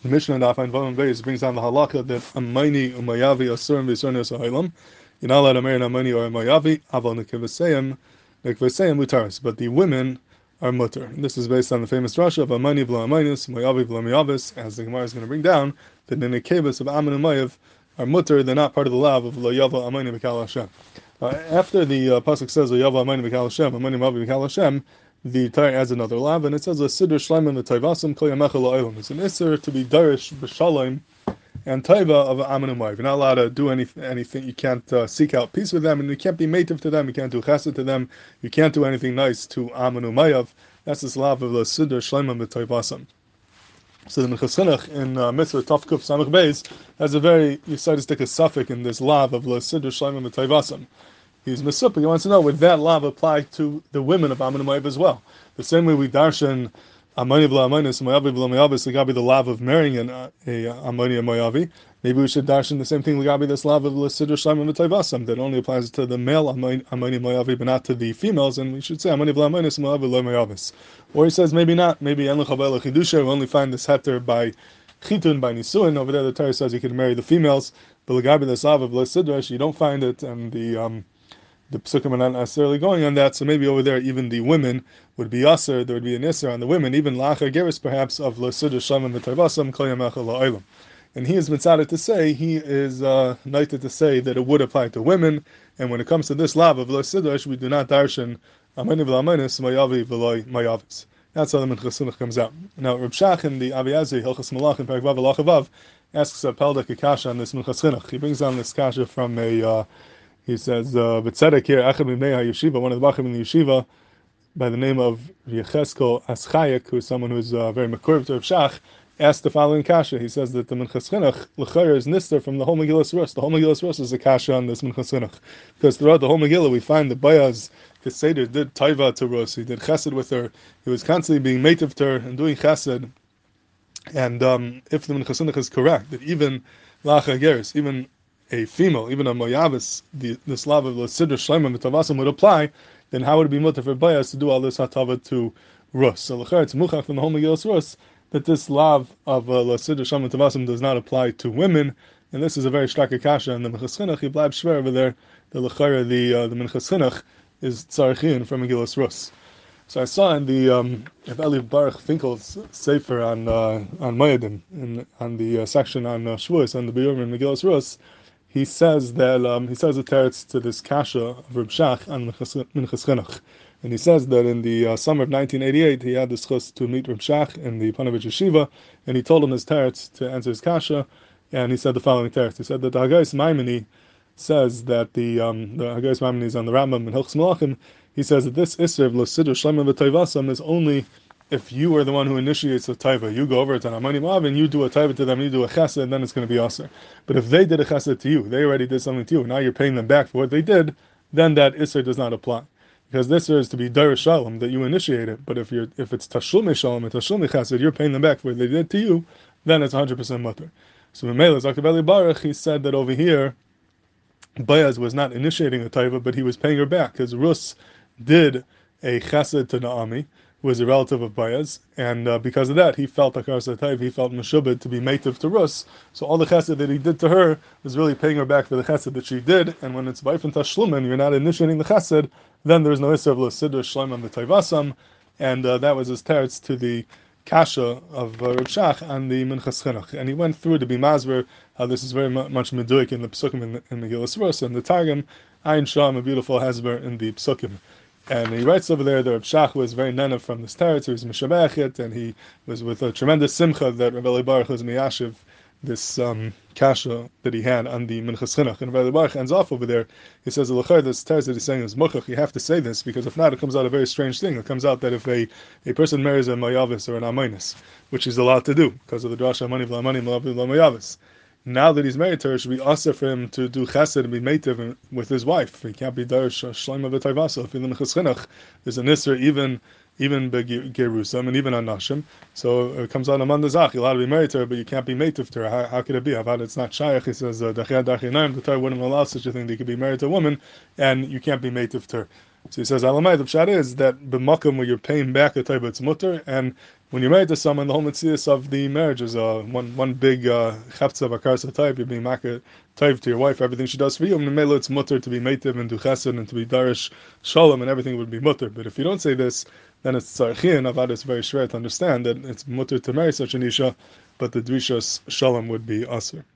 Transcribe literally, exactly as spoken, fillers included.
The Mishnah in Daf Ayin Vav Beis brings down the halakha that Amayni Umayavi Asurim V'Yisrael Ha'ilam. You're not allowed to marry an Amayni or a Mayavi. Aval Nekivaseyim Nekivaseyim Mutaris. But the women are mutter. And this is based on the famous drasha of Amayni V'Lo Amaynis, Mayavi V'Lo Mayavis, as the Gemara is going to bring down, that the Nekevas of Ammon and Mayav are mutter. They're not part of the lav of Lo Yava Amayni B'Kal Hashem. Uh, after the uh, pasuk says Lo Yava Amayni B'Kal Hashem, Amayni Mayavi B'Kal Hashem, the Torah adds another lav, and it says a siddur shleimim v'tayvasim kol yamecha la'olam. It's an isser to be darish b'shalom and taiva of Ammon and Moav. You're not allowed to do any, anything. You can't uh, seek out peace with them, and you can't be mative to them. You can't do chesed to them. You can't do anything nice to Ammon and Moav. That's this lav of the siddur shleimim v'tayvasim. So the Minchas Chinuch in uh, Mitzvah Tafkuf Samach Beis has a very yisaidistic suffix in this lav of the siddur shleimim v'tayvasim. He's Mesupik. He wants to know, would that law apply to the women of Ammon and Moav as well? The same way we darshan Ammoni v'la Ammonis, Moavi v'la Moavis, Lagabi the law of marrying an uh, a Ammoni and Moavi. Maybe we should darshan the same thing, Lagabi this law of L'siddur Shleimim v'Tayvasam, that only applies to the male Ammoni and Moavi, but not to the females, and we should say Ammoni v'la Ammonis, Moavi v'la Moavis. Or he says, maybe not, maybe En L'chabel L'chidusha, we only find this heter by Chitun, by Nisuin. Over there the Torah says you can marry the females, but Lagabi this law of L'siddur, you don't find it, and the... um. The psukim are not necessarily going on that, so maybe over there even the women would be aser, there would be an isser on the women, even la'achar geris perhaps of l'siddur shamim v'tayvasam kol yamecha la'olam. And he is mitzadeh to say, he is uh, knighted to say that it would apply to women, and when it comes to this lav of l'siddur, we do not darshan amani v'la'amanis mayavi v'loi mayavis. That's how the Minchas Chinuch comes out. Now Reb Shach in the Aviyazi Hilchas Malach in Perek Vav Alach Vav asks a Peldak a kasha on this Minchas Chinuch. He brings down this kasha from a uh, He says, "B'tzedek here, Echad Mibnei HaYeshiva, one of the Bachim in the yeshiva, by the name of Yecheskel Aschayek, who is someone who is uh, very makurv to Reb Shach, asked the following kasha. He says that the Minchas Chinuch l'chayr is nister from the whole Megillas Rus. The whole Megillas Rus is a kasha on this Minchas Chinuch, because throughout the whole Megillah we find that Bayaz Keseder did taiva to Rus. He did chesed with her. He was constantly being mative to her and doing chesed. And um, if the Minchas Chinuch is correct, that even Lacha Geris, even a female, even a Moyavis, the, the slav of the Siddur Shleimim V'Tavasim would apply, then how would it be mutter for Bayas to do all this hatava to Rus? So l'chayr it's muchach from the whole Megillas Rus that this lav of uh, the Siddur Shleimim V'Tavasim does not apply to women, and this is a very stark kasha. And the Minchas Chinuch he blab shver over there. The l'chayr the uh, the Minchas Chinuch is tzarichin from Megillas Rus. So I saw in the um, Eli Baruch Finkel's sefer on uh, on Moedim, in on the uh, section on uh, Shavuos on the Biyurim in Megillas Rus. He says that um, he says a teretz to this kasha of Reb Shach and Minchas Chinuch, and he says that in the uh, summer of nineteen eighty-eight he had this chus to meet Reb Shach in the Panovich Yeshiva, and he told him his teretz to answer his kasha, and he said the following teretz. He said that the Hagais Maimoni says that the um, the Hagais Maimoni is on the Rambam in Hilchos Malachim. He says that this isser of l'siddur shleimim v'tayvasam is only if you are the one who initiates a taiva. You go over to Ammoni Moav and you do a taiva to them, you do a chesed, and then it's going to be aser. But if they did a chesed to you, they already did something to you, and now you're paying them back for what they did, then that isser does not apply. Because this is to be darish shalom, that you initiate it. But if you're if it's tashlumi shalom and tashlumi chesed, you're paying them back for what they did to you, then it's one hundred percent mutter. So in Mela Zakaveli Baruch, he said that over here, Bayaz was not initiating a taiva, but he was paying her back, because Rus did a chesed to Naomi, who was a relative of Bayaz, and uh, because of that, he felt Akar Satayv, he felt Meshubed to be mative to Rus. So all the chesed that he did to her was really paying her back for the chesed that she did, and when it's Baif and Tashlumen, you're not initiating the chesed, then there's no Isser of L'siddur Shleimim V'Tayvasam, and uh, that was his teretz to the kasha of uh, Reb Shach and the Minchas Chinuch. And he went through to be masber how this is very much meduik in the Psukim in the, in the Megillas Rus, and the Targum, Ayin Sham, a beautiful hesber in the Psukim. And he writes over there that Reb Shach was very nana from this territory, he was Mishabachet, and he was with a tremendous simcha that Reb Eli Baruch was miyashiv this um, kasha that he had on the Minchas Chinuch. And Reb Eli Baruch ends off over there, he says, L'chayr, this teretz that he's saying is muchach, you have to say this, because if not, it comes out a very strange thing. It comes out that if a, a person marries a Mayavis or an Amaynis, which he's allowed to do, because of the drasha Amani v'Amani Mayavis, now that he's married to her, it should be also for him to do chesed and be meitiv with his wife. He can't be darish shleima v'tayvasa. If in the Minchas Chinuch, there's an isser even even begerusam and even on nashim. So it comes out among the zach. You're allowed to be married to her, but you can't be meitiv to her. How, how could it be? How about it's not shaykh? He says dachia dachia the Torah wouldn't allow such a thing. They could be married to a woman, and you can't be meitiv to her. So he says, Alamai, the pshat is that b'makom where you're paying back a type it's mutter, and when you're married to someone, the whole mitzvah of the marriage is uh, one one big uh, chaptza bakarsa type. You're being makar type to your wife, everything she does for you. And Mela, it's mutter to be meitiv and do chesed and to be darish shalom, and everything would be mutter. But if you don't say this, then it's tzarchi, and avad is very shver to understand that it's mutter to marry such an isha, but the drishas shalom would be asur.